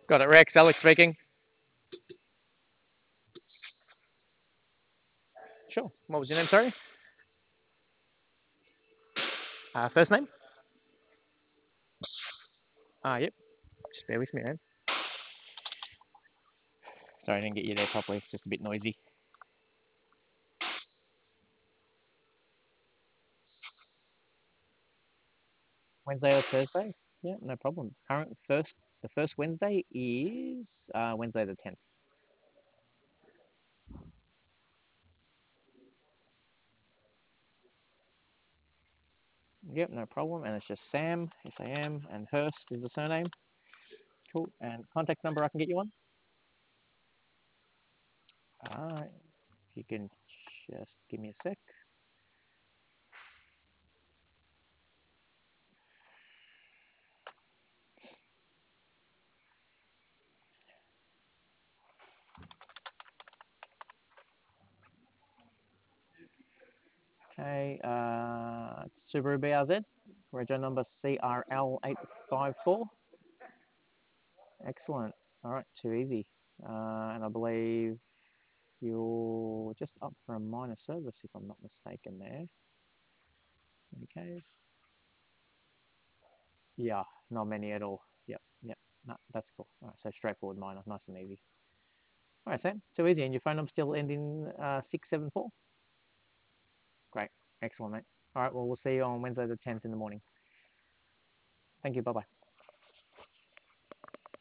Got it, Rex. Alex speaking. Sure. What was your name, sorry? First name? Yep. Just bear with me, man. Sorry, I didn't get you there properly. It's just a bit noisy. Wednesday or Thursday? Yeah, no problem. The first Wednesday is Wednesday the 10th. Yep, no problem. And it's just Sam, S-A-M, and Hurst is the surname. Cool. And contact number I can get you on? Alright. If you can just give me a sec. Okay, Subaru BRZ, rego number CRL854. Excellent. All right, too easy. And I believe you're just up for a minor service, if I'm not mistaken there. Okay. Yeah, not many at all. Yep, yep. No, that's cool. All right, so straightforward minor, nice and easy. All right, Sam, too easy. And your phone number still ending 674? Great. Excellent, mate. All right, well, we'll see you on Wednesday the 10th in the morning. Thank you. Bye-bye.